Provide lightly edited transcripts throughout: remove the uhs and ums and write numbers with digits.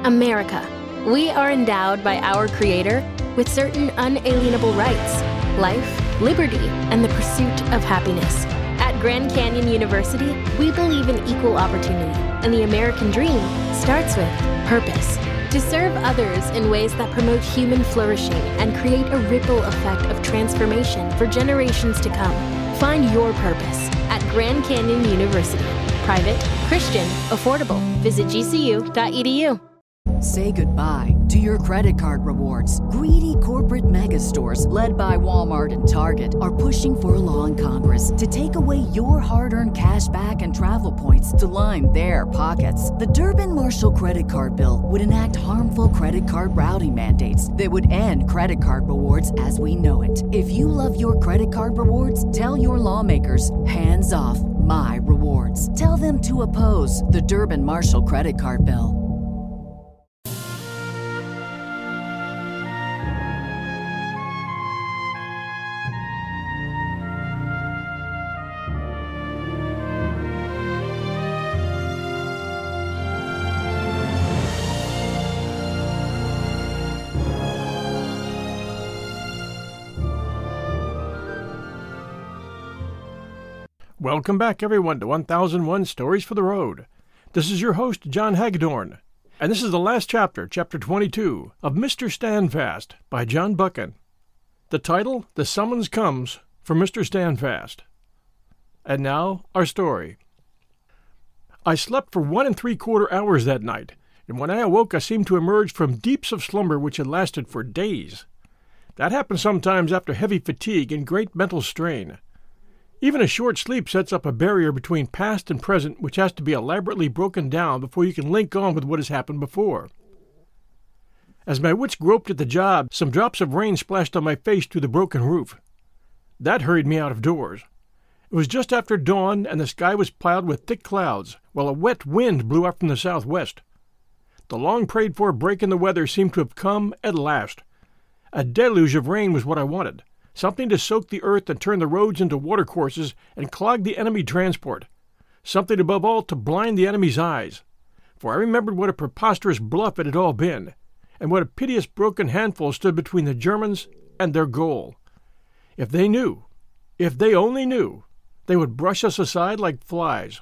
America. We are endowed by our Creator with certain unalienable rights: life, liberty, and the pursuit of happiness. At Grand Canyon University, we believe in equal opportunity, and the American dream starts with purpose. To serve others in ways that promote human flourishing and create a ripple effect of transformation for generations to come. Find your purpose at Grand Canyon University. Private, Christian, affordable. Visit gcu.edu. Say goodbye to your credit card rewards. Greedy corporate mega stores, led by Walmart and Target, are pushing for a law in Congress to take away your hard-earned cash back and travel points to line their pockets. The Durbin-Marshall credit card bill would enact harmful credit card routing mandates that would end credit card rewards as we know it. If you love your credit card rewards, tell your lawmakers, hands off my rewards. Tell them to oppose the Durbin-Marshall credit card bill. Welcome back, everyone, to 1001 Stories for the Road. This is your host, John Hagedorn, and this is the last chapter, Chapter 22, of Mr. Standfast by John Buchan. The title, The Summons Comes for Mr. Standfast. And now, our story. I slept for 1 3/4 hours that night, and when I awoke I seemed to emerge from deeps of slumber which had lasted for days. That happens sometimes after heavy fatigue and great mental strain. Even a short sleep sets up a barrier between past and present which has to be elaborately broken down before you can link on with what has happened before. As my wits groped at the job, some drops of rain splashed on my face through the broken roof. That hurried me out of doors. It was just after dawn, and the sky was piled with thick clouds, while a wet wind blew up from the southwest. The long-prayed-for break in the weather seemed to have come at last. A deluge of rain was what I wanted. Something to soak the earth and turn the roads into watercourses and clog the enemy transport. Something above all to blind the enemy's eyes. For I remembered what a preposterous bluff it had all been, and what a piteous broken handful stood between the Germans and their goal. If they knew, if they only knew, they would brush us aside like flies.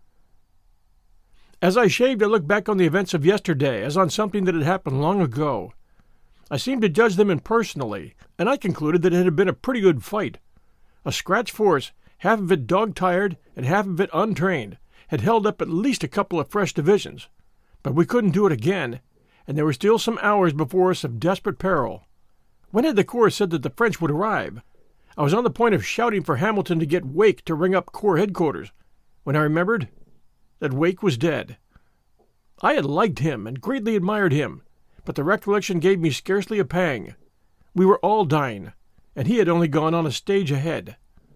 As I shaved, I looked back on the events of yesterday as on something that had happened long ago. I seemed to judge them impersonally, and I concluded that it had been a pretty good fight. A scratch force, half of it dog-tired and half of it untrained, had held up at least a couple of fresh divisions. But we couldn't do it again, and there were still some hours before us of desperate peril. When had the Corps said that the French would arrive? I was on the point of shouting for Hamilton to get Wake to ring up Corps headquarters, when I remembered that Wake was dead. I had liked him and greatly admired him, but the recollection gave me scarcely a pang. We were all dying, and he had only gone on a stage ahead.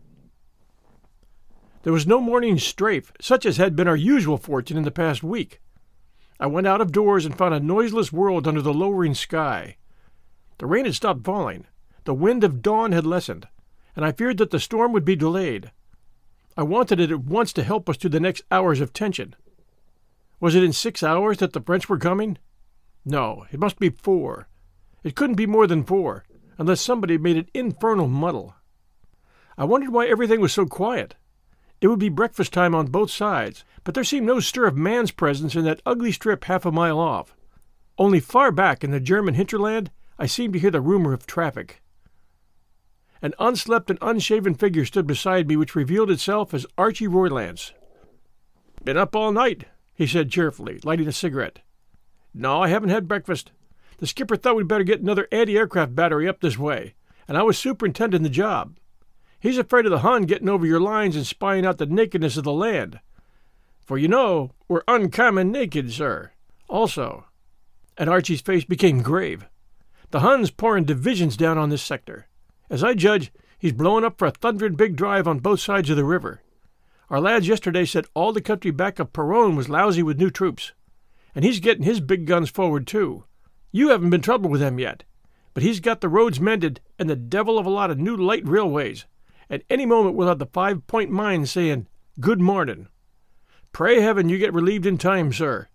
There was no morning strafe, such as had been our usual fortune in the past week. I went out of doors and found a noiseless world under the lowering sky. The rain had stopped falling, the wind of dawn had lessened, and I feared that the storm would be delayed. I wanted it at once to help us through the next hours of tension. Was it in 6 hours that the French were coming? No, it must be 4. It couldn't be more than 4, unless somebody made an infernal muddle. I wondered why everything was so quiet. It would be breakfast time on both sides, but there seemed no stir of man's presence in that ugly strip half a mile off. Only far back in the German hinterland, I seemed to hear the rumor of traffic. An unslept and unshaven figure stood beside me, which revealed itself as Archie Roylance. "Been up all night," he said cheerfully, lighting a cigarette. "No, I haven't had breakfast. The skipper thought we'd better get another anti-aircraft battery up this way, and I was superintending the job. He's afraid of the Hun getting over your lines and spying out the nakedness of the land. For you know, we're uncommon naked, sir. Also," and Archie's face became grave, "the Hun's pouring divisions down on this sector. As I judge, he's blowing up for a thundering big drive on both sides of the river. Our lads yesterday said all the country back of Peronne was lousy with new troops. And he's getting his big guns forward, too. You haven't been troubled with them yet, but he's got the roads mended and the devil of a lot of new light railways. At any moment we'll have the 5-point mine saying, 'Good morning.' Pray heaven you get relieved in time, sir.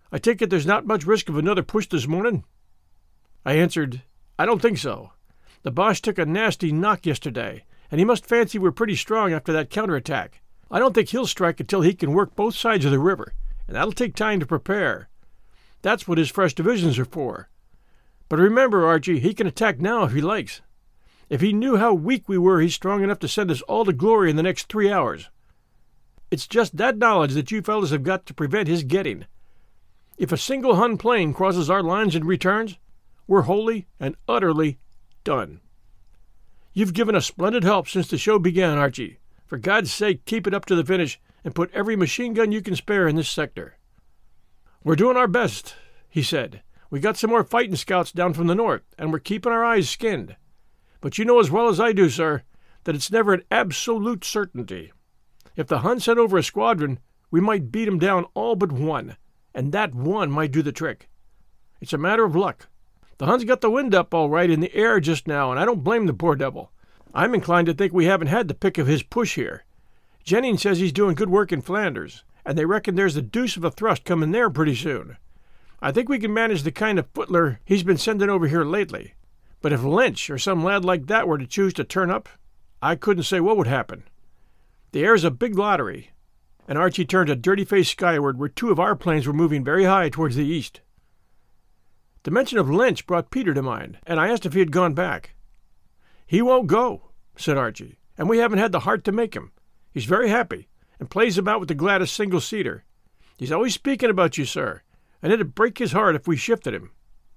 I take it there's not much risk of another push this morning?" I answered, "I don't think so. The Boche took a nasty knock yesterday, and he must fancy we're pretty strong after that counterattack. I don't think he'll strike until he can work both sides of the river, and that'll take time to prepare. That's what his fresh divisions are for. But remember, Archie, he can attack now if he likes. If he knew how weak we were, he's strong enough to send us all to glory in the next 3 hours. It's just that knowledge that you fellows have got to prevent his getting. If a single Hun plane crosses our lines and returns, we're wholly and utterly done. You've given us splendid help since the show began, Archie. For God's sake, keep it up to the finish and put every machine gun you can spare in this sector." "We're doing our best," he said. "We got some more fighting scouts down from the north, and we're keeping our eyes skinned. But you know as well as I do, sir, that it's never an absolute certainty. If the Hun sent over a squadron, we might beat 'em down all but one, and that one might do the trick. It's a matter of luck. The Hun's got the wind up all right in the air just now, and I don't blame the poor devil. I'm inclined to think we haven't had the pick of his push here. Jennings says he's doing good work in Flanders, and they reckon there's the deuce of a thrust coming there pretty soon. I think we can manage the kind of footler he's been sending over here lately. But if Lynch or some lad like that were to choose to turn up, I couldn't say what would happen. The air's a big lottery." And Archie turned a dirty face skyward where 2 of our planes were moving very high towards the east. The mention of Lynch brought Peter to mind, and I asked if he had gone back. "He won't go," said Archie, "and we haven't had the heart to make him. He's very happy, and plays about with the Gladys single-seater. He's always speaking about you, sir, and it'd break his heart if we shifted him."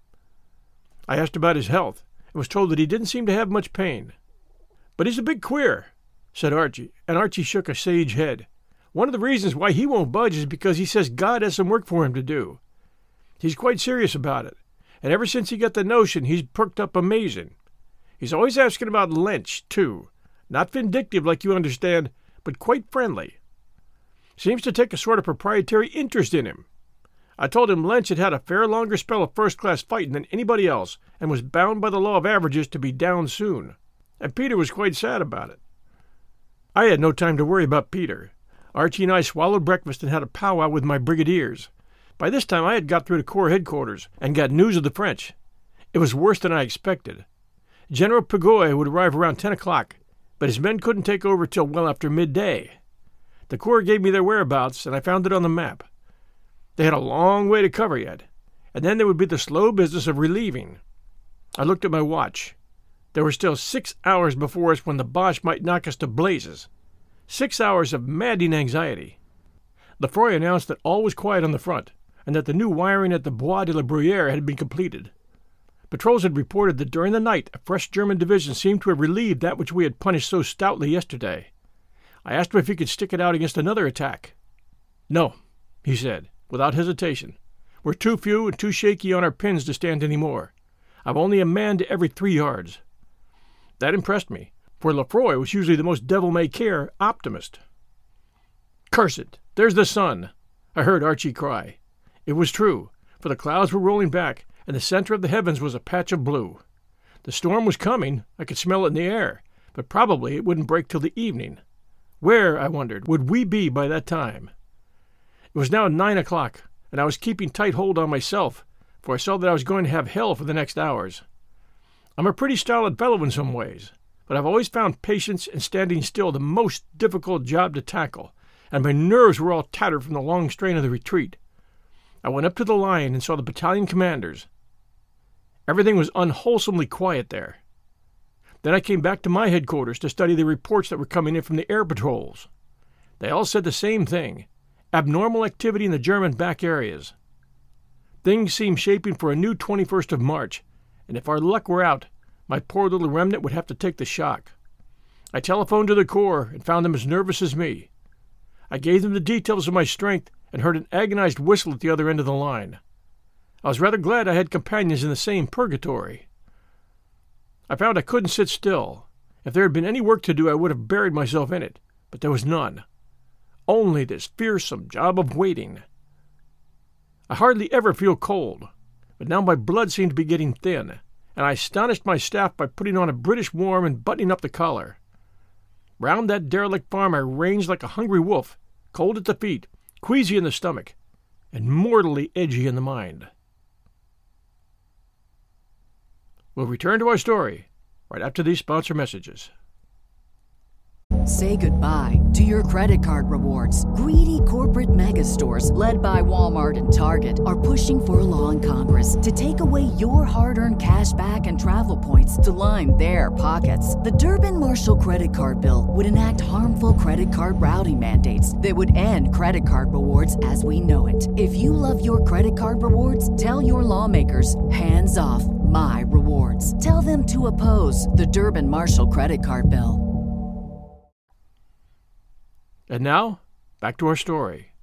I asked about his health, and was told that he didn't seem to have much pain. "But he's a bit queer," said Archie, and Archie shook a sage head. "One of the reasons why he won't budge is because he says God has some work for him to do. He's quite serious about it, and ever since he got the notion, he's perked up amazing. He's always asking about Lynch, too. Not vindictive like you understand, but quite friendly. Seems to take a sort of proprietary interest in him. I told him Lynch had had a fair longer spell of first-class fighting than anybody else, and was bound by the law of averages to be down soon. And Peter was quite sad about it." I had no time to worry about Peter. Archie and I swallowed breakfast and had a powwow with my brigadiers. By this time I had got through to Corps headquarters and got news of the French. It was worse than I expected. General Pigoy would arrive around 10 o'clock, but his men couldn't take over till well after midday. The Corps gave me their whereabouts, and I found it on the map. They had a long way to cover yet, and then there would be the slow business of relieving. I looked at my watch. There were still 6 hours before us when the Boche might knock us to blazes. 6 hours of maddening anxiety. Lefroy announced that all was quiet on the front, and that the new wiring at the Bois de la Bruyère had been completed. Patrols had reported that during the night a fresh German division seemed to have relieved that which we had punished so stoutly yesterday. I asked him if he could stick it out against another attack. "No," he said, without hesitation. "We're too few and too shaky on our pins to stand any more. I've only a man to every 3 yards. That impressed me, for Lefroy was usually the most devil-may-care optimist. "Curse it! There's the sun!" I heard Archie cry. It was true, for the clouds were rolling back, and the center of the heavens was a patch of blue. The storm was coming, I could smell it in the air, but probably it wouldn't break till the evening. Where, I wondered, would we be by that time? It was now 9 o'clock, and I was keeping tight hold on myself, for I saw that I was going to have hell for the next hours. I'm a pretty stolid fellow in some ways, but I've always found patience and standing still the most difficult job to tackle, and my nerves were all tattered from the long strain of the retreat. I went up to the line and saw the battalion commanders. Everything was unwholesomely quiet there. Then I came back to my headquarters to study the reports that were coming in from the air patrols. They all said the same thing: abnormal activity in the German back areas. Things seemed shaping for a new 21st of March, and if our luck were out, my poor little remnant would have to take the shock. I telephoned to the Corps and found them as nervous as me. I gave them the details of my strength and heard an agonized whistle at the other end of the line. I was rather glad I had companions in the same purgatory. I found I couldn't sit still. If there had been any work to do, I would have buried myself in it, but there was none. Only this fearsome job of waiting. I hardly ever feel cold, but now my blood seemed to be getting thin, and I astonished my staff by putting on a British warm and buttoning up the collar. Round that derelict farm I ranged like a hungry wolf, cold at the feet, queasy in the stomach, and mortally edgy in the mind. We'll return to our story right after these sponsor messages. Say goodbye to your credit card rewards. Greedy corporate mega stores, led by Walmart and Target, are pushing for a law in Congress to take away your hard-earned cash back and travel points to line their pockets. The Durbin-Marshall credit card bill would enact harmful credit card routing mandates that would end credit card rewards as we know it. If you love your credit card rewards, tell your lawmakers, hands off my rewards. Tell them to oppose the Durbin-Marshall credit card bill. And now, back to our story.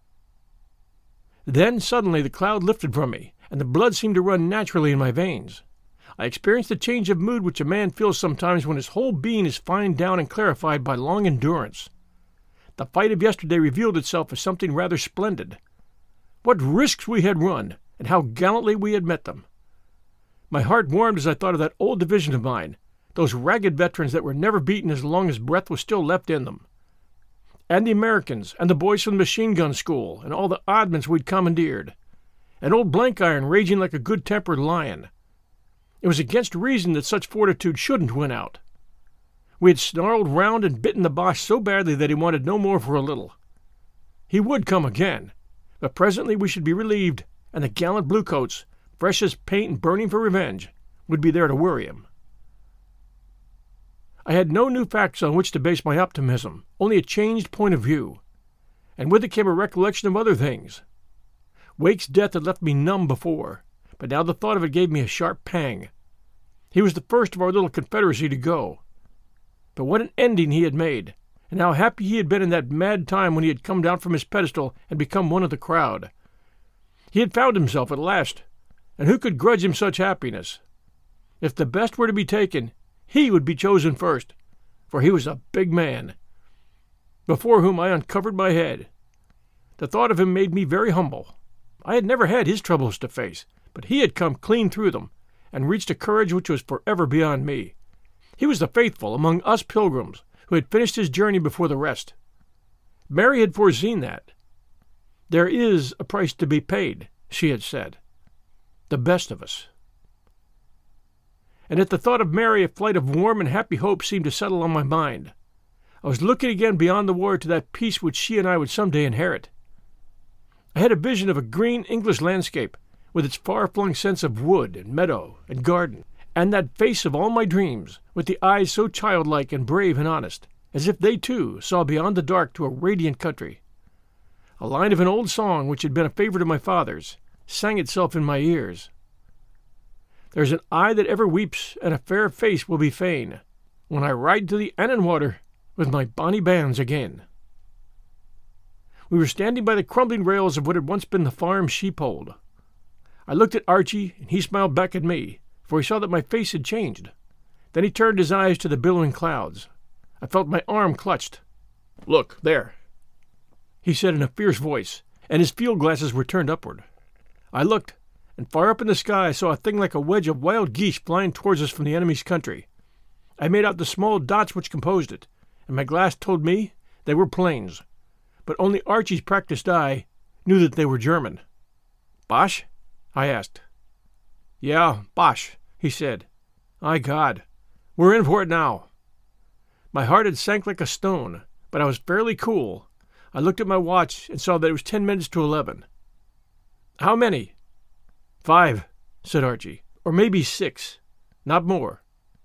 Then suddenly the cloud lifted from me, and the blood seemed to run naturally in my veins. I experienced a change of mood which a man feels sometimes when his whole being is fined down and clarified by long endurance. The fight of yesterday revealed itself as something rather splendid. What risks we had run, and how gallantly we had met them. My heart warmed as I thought of that old division of mine, those ragged veterans that were never beaten as long as breath was still left in them. And the Americans, and the boys from the machine gun school, and all the oddments we'd commandeered. And old Blank Iron raging like a good-tempered lion. It was against reason that such fortitude shouldn't win out. We had snarled round and bitten the Boche so badly that he wanted no more for a little. He would come again, but presently we should be relieved, and the gallant bluecoats, fresh as paint and burning for revenge, would be there to worry him. I had no new facts on which to base my optimism, only a changed point of view. And with it came a recollection of other things. Wake's death had left me numb before, but now the thought of it gave me a sharp pang. He was the first of our little confederacy to go. But what an ending he had made, and how happy he had been in that mad time when he had come down from his pedestal and become one of the crowd. He had found himself at last, and who could grudge him such happiness? If the best were to be taken, he would be chosen first, for he was a big man, before whom I uncovered my head. The thought of him made me very humble. I had never had his troubles to face, but he had come clean through them, and reached a courage which was forever beyond me. He was the faithful among us pilgrims, who had finished his journey before the rest. Mary had foreseen that. There is a price to be paid, she had said. The best of us. And at the thought of Mary a flight of warm and happy hope seemed to settle on my mind. I was looking again beyond the war to that peace which she and I would someday inherit. I had a vision of a green English landscape, with its far-flung sense of wood and meadow and garden, and that face of all my dreams, with the eyes so childlike and brave and honest, as if they too saw beyond the dark to a radiant country. A line of an old song which had been a favorite of my father's sang itself in my ears. There's an eye that ever weeps, and a fair face will be fain, when I ride to the Annan water with my bonny bands again. We were standing by the crumbling rails of what had once been the farm sheepfold. I looked at Archie, and he smiled back at me, for he saw that my face had changed. Then he turned his eyes to the billowing clouds. I felt my arm clutched. "Look, there," he said in a fierce voice, and his field glasses were turned upward. I looked, and far up in the sky I saw a thing like a wedge of wild geese flying towards us from the enemy's country. I made out the small dots which composed it, and my glass told me they were planes, but only Archie's practiced eye knew that they were German. "Boche?" I asked. "Yeah, Boche," he said. "My God, we're in for it now." My heart had sank like a stone, but I was fairly cool. I looked at my watch and saw that it was 10 minutes to 11. "How many?" "5, said Archie, "or maybe 6, not more."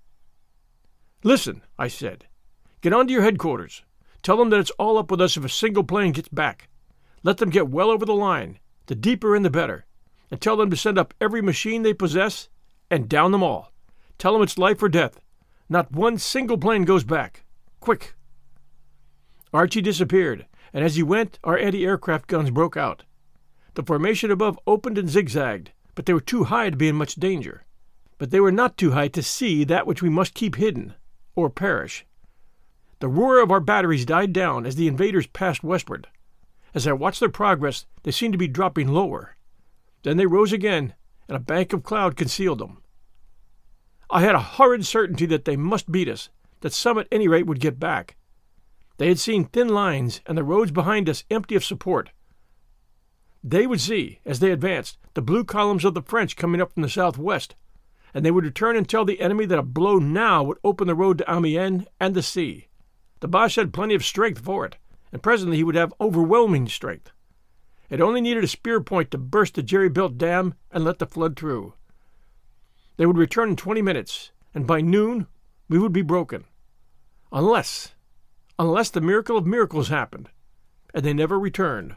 "Listen," I said. "Get on to your headquarters. Tell them that it's all up with us if a single plane gets back. Let them get well over the line, the deeper in the better, and tell them to send up every machine they possess and down them all. Tell them it's life or death. Not one single plane goes back. Quick." Archie disappeared, and as he went, our anti-aircraft guns broke out. The formation above opened and zigzagged, but they were too high to be in much danger. But they were not too high to see that which we must keep hidden, or perish. The roar of our batteries died down as the invaders passed westward. As I watched their progress, they seemed to be dropping lower. Then they rose again, and a bank of cloud concealed them. I had a horrid certainty that they must beat us, that some at any rate would get back. They had seen thin lines and the roads behind us empty of support. They would see, as they advanced, the blue columns of the French coming up from the southwest, and they would return and tell the enemy that a blow now would open the road to Amiens and the sea. The Boche had plenty of strength for it, and presently he would have overwhelming strength. It only needed a spear point to burst the jerry-built dam and let the flood through. They would return in 20 minutes, and by noon we would be broken. Unless the miracle of miracles happened, and they never returned.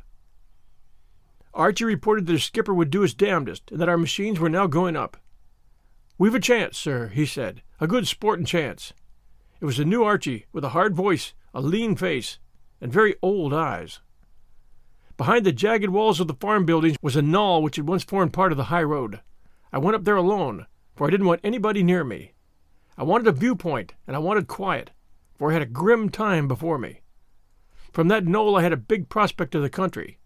Archie reported that his skipper would do his damnedest, and that our machines were now going up. "We've a chance, sir," he said, "a good sporting chance." It was a new Archie, with a hard voice, a lean face, and very old eyes. Behind the jagged walls of the farm buildings was a knoll which had once formed part of the high road. I went up there alone, for I didn't want anybody near me. I wanted a viewpoint, and I wanted quiet, for I had a grim time before me. From that knoll I had a big prospect of the country.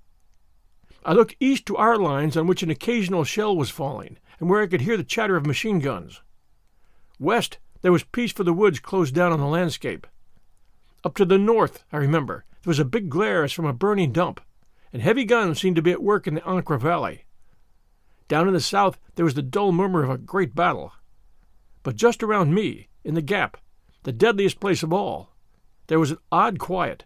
I looked east to our lines, on which an occasional shell was falling, and where I could hear the chatter of machine guns. West, there was peace, for the woods closed down on the landscape. Up to the north, I remember, there was a big glare as from a burning dump, and heavy guns seemed to be at work in the Ancre Valley. Down in the south there was the dull murmur of a great battle. But just around me, in the gap, the deadliest place of all, there was an odd quiet.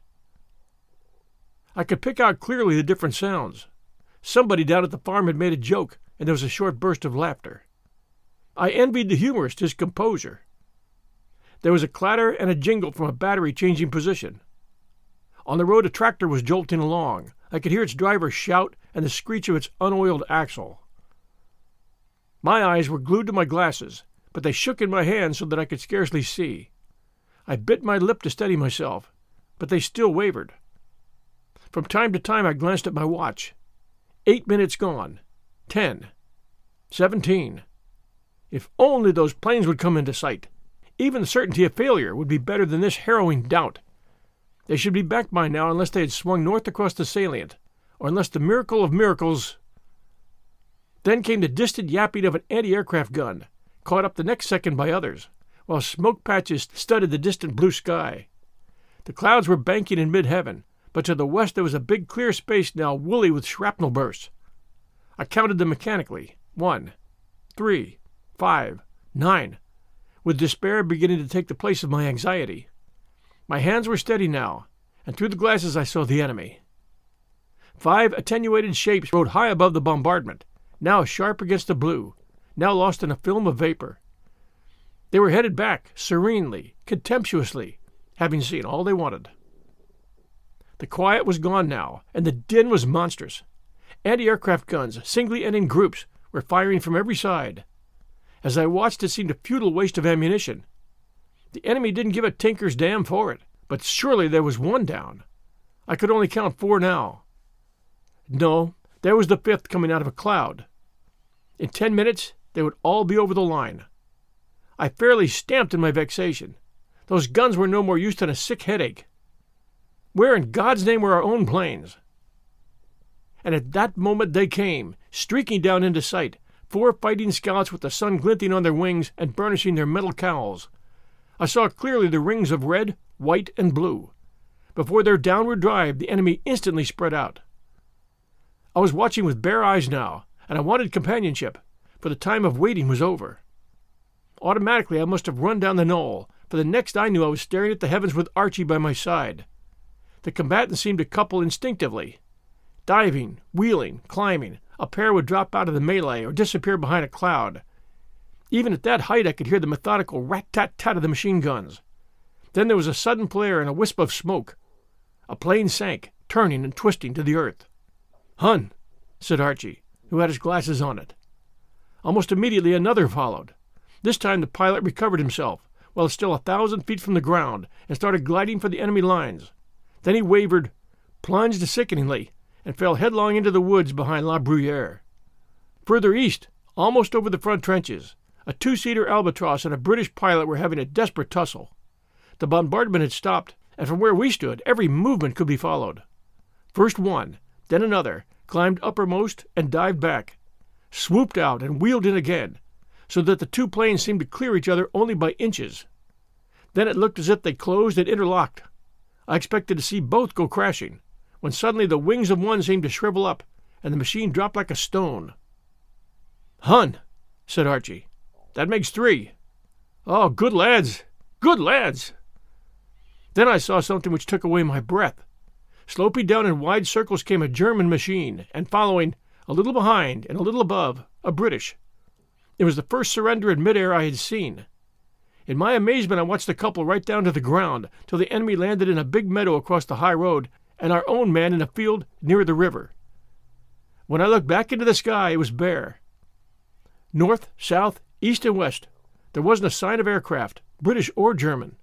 I could pick out clearly the different sounds. Somebody down at the farm had made a joke, and there was a short burst of laughter. I envied the humorist his composure. There was a clatter and a jingle from a battery changing position. On the road a tractor was jolting along. I could hear its driver shout and the screech of its unoiled axle. My eyes were glued to my glasses, but they shook in my hand so that I could scarcely see. I bit my lip to steady myself, but they still wavered. From time to time I glanced at my watch. 8 minutes gone. 10. 17. If only those planes would come into sight. Even the certainty of failure would be better than this harrowing doubt. They should be back by now unless they had swung north across the salient, or unless the miracle of miracles... Then came the distant yapping of an anti-aircraft gun, caught up the next second by others, while smoke patches studded the distant blue sky. The clouds were banking in mid-heaven, but to the west there was a big clear space now woolly with shrapnel bursts. I counted them mechanically. 1, 3, 5, 9, with despair beginning to take the place of my anxiety. My hands were steady now, and through the glasses I saw the enemy. 5 attenuated shapes rode high above the bombardment, now sharp against the blue, now lost in a film of vapor. They were headed back, serenely, contemptuously, having seen all they wanted. The quiet was gone now, and the din was monstrous. Anti-aircraft guns, singly and in groups, were firing from every side. As I watched, it seemed a futile waste of ammunition. The enemy didn't give a tinker's damn for it, but surely there was one down. I could only count 4 now. No, there was the 5th coming out of a cloud. In 10 minutes, they would all be over the line. I fairly stamped in my vexation. Those guns were no more use than a sick headache. Where in God's name were our own planes? And at that moment they came, streaking down into sight, 4 fighting scouts with the sun glinting on their wings and burnishing their metal cowls. I saw clearly the rings of red, white, and blue. Before their downward drive, the enemy instantly spread out. I was watching with bare eyes now, and I wanted companionship, for the time of waiting was over. Automatically I must have run down the knoll, for the next I knew I was staring at the heavens with Archie by my side. The combatants seemed to couple instinctively. Diving, wheeling, climbing, a pair would drop out of the melee or disappear behind a cloud. Even at that height I could hear the methodical rat-tat-tat of the machine guns. Then there was a sudden flare and a wisp of smoke. A plane sank, turning and twisting to the earth. "Hun," said Archie, who had his glasses on it. Almost immediately another followed. This time the pilot recovered himself, while still 1,000 feet from the ground, and started gliding for the enemy lines. Then he wavered, plunged sickeningly, and fell headlong into the woods behind La Bruyere. Further east, almost over the front trenches, a 2-seater Albatross and a British pilot were having a desperate tussle. The bombardment had stopped, and from where we stood every movement could be followed. First one, then another, climbed uppermost and dived back, swooped out and wheeled in again, so that the 2 planes seemed to clear each other only by inches. Then it looked as if they closed and interlocked. I expected to see both go crashing, when suddenly the wings of one seemed to shrivel up, and the machine dropped like a stone. "Hun," said Archie. "That makes 3. Oh, good lads! Good lads!" Then I saw something which took away my breath. Sloping down in wide circles came a German machine, and following, a little behind and a little above, a British. It was the first surrender in midair I had seen. In my amazement I watched the couple right down to the ground, till the enemy landed in a big meadow across the high road, and our own man in a field near the river. When I looked back into the sky, it was bare. North, south, east, and west, there wasn't a sign of aircraft, British or German.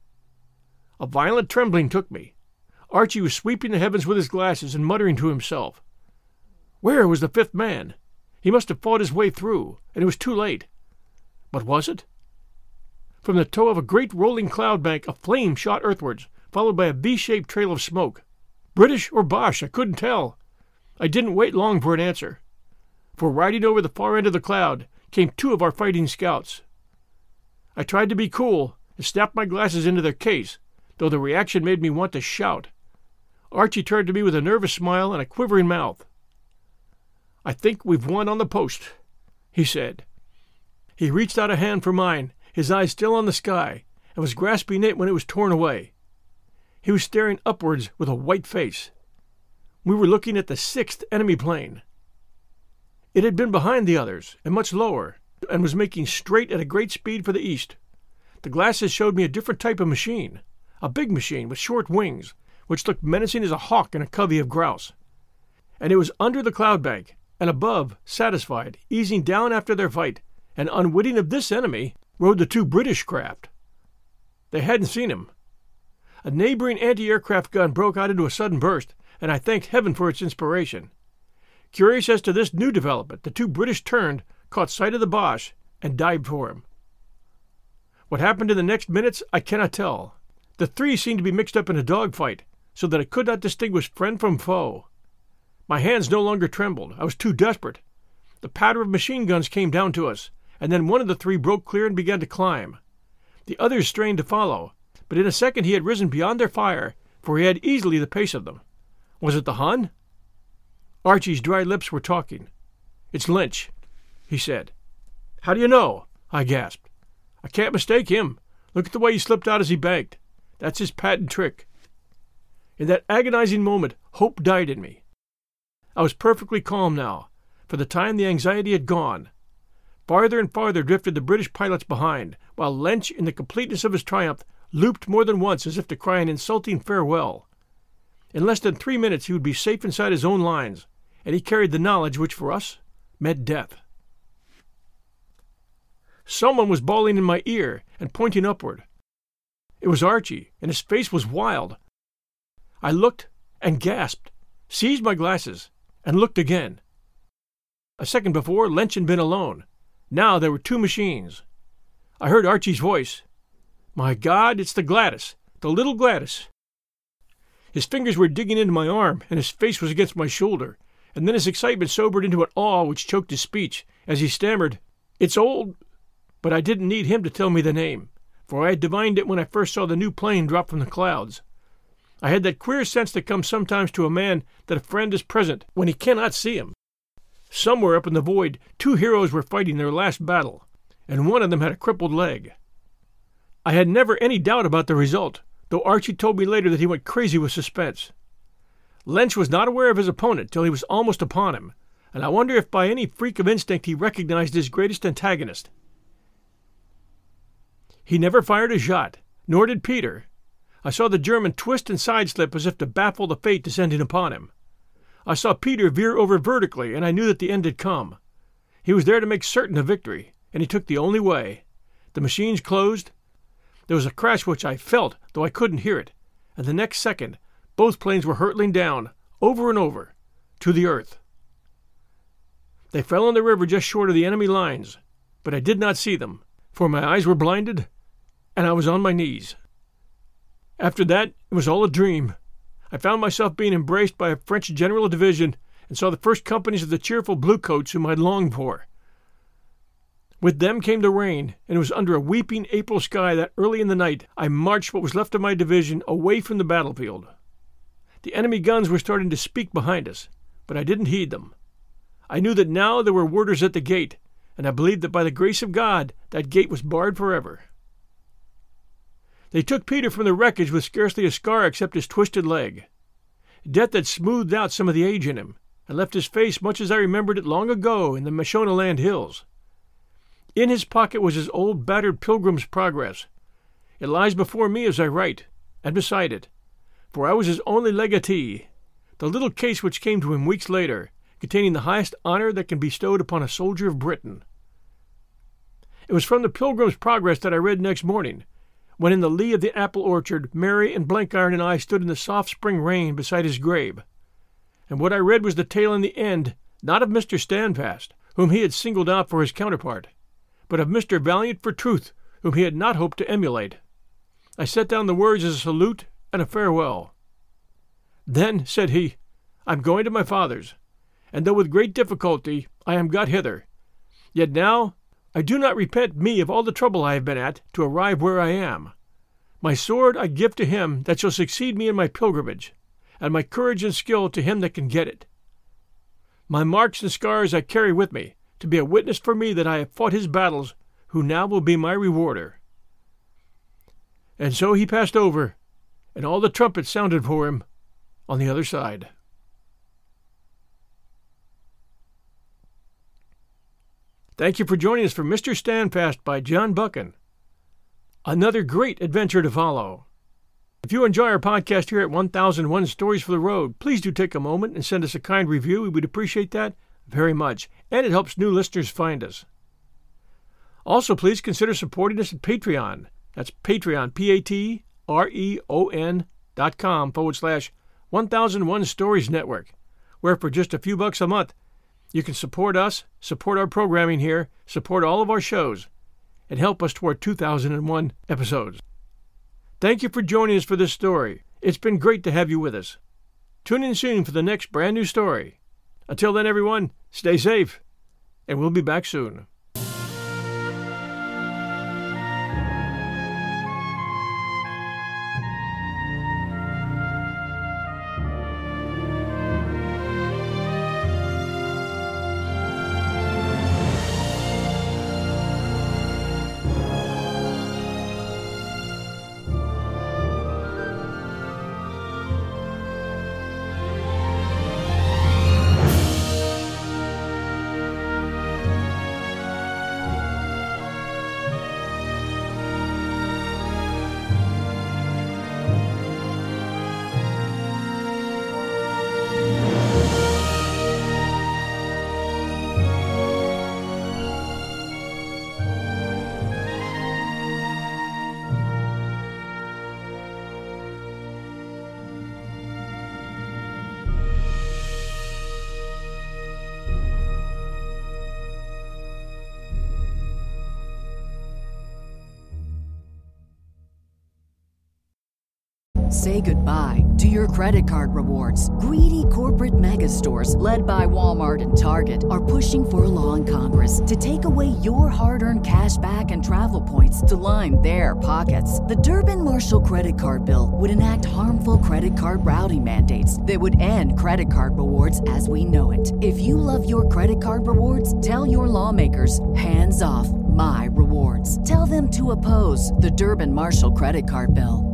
A violent trembling took me. Archie was sweeping the heavens with his glasses and muttering to himself. Where was the 5th man? He must have fought his way through, and it was too late. But was it? From the toe of a great rolling cloud bank, a flame shot earthwards, followed by a V-shaped trail of smoke. British or Boche, I couldn't tell. I didn't wait long for an answer, for riding over the far end of the cloud came 2 of our fighting scouts. I tried to be cool and snapped my glasses into their case, though the reaction made me want to shout. Archie turned to me with a nervous smile and a quivering mouth. "I think we've won on the post," he said. He reached out a hand for mine, his eyes still on the sky, and was grasping it when it was torn away. He was staring upwards with a white face. We were looking at the 6th enemy plane. It had been behind the others, and much lower, and was making straight at a great speed for the east. The glasses showed me a different type of machine, a big machine with short wings, which looked menacing as a hawk in a covey of grouse. And it was under the cloud bank, and above, satisfied, easing down after their fight, and unwitting of this enemy, rode the 2 British craft. They hadn't seen him. A neighboring anti-aircraft gun broke out into a sudden burst, and I thanked heaven for its inspiration. Curious as to this new development, the 2 British turned, caught sight of the Boche, and dived for him. What happened in the next minutes, I cannot tell. The 3 seemed to be mixed up in a dogfight, so that I could not distinguish friend from foe. My hands no longer trembled. I was too desperate. The patter of machine guns came down to us, and then one of the 3 broke clear and began to climb. The others strained to follow, but in a second he had risen beyond their fire, for he had easily the pace of them. Was it the Hun? Archie's dry lips were talking. "It's Lynch," he said. "How do you know?" I gasped. "I can't mistake him. Look at the way he slipped out as he banked. That's his patent trick." In that agonizing moment, hope died in me. I was perfectly calm now. For the time the anxiety had gone. Farther and farther drifted the British pilots behind, while Lynch, in the completeness of his triumph, looped more than once as if to cry an insulting farewell. In less than 3 minutes he would be safe inside his own lines, and he carried the knowledge which for us meant death. Someone was bawling in my ear and pointing upward. It was Archie, and his face was wild. I looked and gasped, seized my glasses, and looked again. A second before, Lynch had been alone. Now there were 2 machines. I heard Archie's voice. "My God, it's the Gladys, the little Gladys." His fingers were digging into my arm, and his face was against my shoulder, and then his excitement sobered into an awe which choked his speech, as he stammered, "It's old—" But I didn't need him to tell me the name, for I had divined it when I first saw the new plane drop from the clouds. I had that queer sense that comes sometimes to a man that a friend is present when he cannot see him. Somewhere up in the void, 2 heroes were fighting their last battle, and one of them had a crippled leg. I had never any doubt about the result, though Archie told me later that he went crazy with suspense. Lynch was not aware of his opponent till he was almost upon him, and I wonder if by any freak of instinct he recognized his greatest antagonist. He never fired a shot, nor did Peter. I saw the German twist and sideslip as if to baffle the fate descending upon him. I saw Peter veer over vertically, and I knew that the end had come. He was there to make certain of victory, and he took the only way. The machines closed. There was a crash which I felt, though I couldn't hear it, and the next second both planes were hurtling down, over and over, to the earth. They fell in the river just short of the enemy lines, but I did not see them, for my eyes were blinded, and I was on my knees. After that, it was all a dream. I found myself being embraced by a French general division, and saw the first companies of the cheerful bluecoats whom I had longed for. With them came the rain, and it was under a weeping April sky that early in the night I marched what was left of my division away from the battlefield. The enemy guns were starting to speak behind us, but I didn't heed them. I knew that now there were warders at the gate, and I believed that by the grace of God that gate was barred forever. They took Peter from the wreckage with scarcely a scar except his twisted leg. Death had smoothed out some of the age in him, and left his face much as I remembered it long ago in the Mashonaland hills. In his pocket was his old battered Pilgrim's Progress. It lies before me as I write, and beside it, for I was his only legatee, the little case which came to him weeks later, containing the highest honor that can be bestowed upon a soldier of Britain. It was from the Pilgrim's Progress that I read next morning, when in the lee of the apple orchard Mary and Blenkiron and I stood in the soft spring rain beside his grave. And what I read was the tale in the end, not of Mr. Standfast, whom he had singled out for his counterpart, but of Mr. Valiant for Truth, whom he had not hoped to emulate. I set down the words as a salute and a farewell. Then, said he, I'm going to my father's, and though with great difficulty I am got hither, yet now I do not repent me of all the trouble I have been at to arrive where I am. My sword I give to him that shall succeed me in my pilgrimage, and my courage and skill to him that can get it. My marks and scars I carry with me, to be a witness for me that I have fought his battles, who now will be my rewarder. And so he passed over, and all the trumpets sounded for him on the other side. Thank you for joining us for Mr. Standfast by John Buchan. Another great adventure to follow. If you enjoy our podcast here at 1001 Stories for the Road, please do take a moment and send us a kind review. We would appreciate that very much, and it helps new listeners find us. Also, please consider supporting us at Patreon. That's Patreon, patreon.com/1001 Stories Network, where for just a few bucks a month, you can support us, support our programming here, support all of our shows, and help us toward 2001 episodes. Thank you for joining us for this story. It's been great to have you with us. Tune in soon for the next brand new story. Until then, everyone, stay safe, and we'll be back soon. Say goodbye to your credit card rewards. Greedy corporate mega stores, led by Walmart and Target, are pushing for a law in Congress to take away your hard-earned cash back and travel points to line their pockets. The Durbin-Marshall credit card bill would enact harmful credit card routing mandates that would end credit card rewards as we know it. If you love your credit card rewards, tell your lawmakers, hands off my rewards. Tell them to oppose the Durbin-Marshall credit card bill.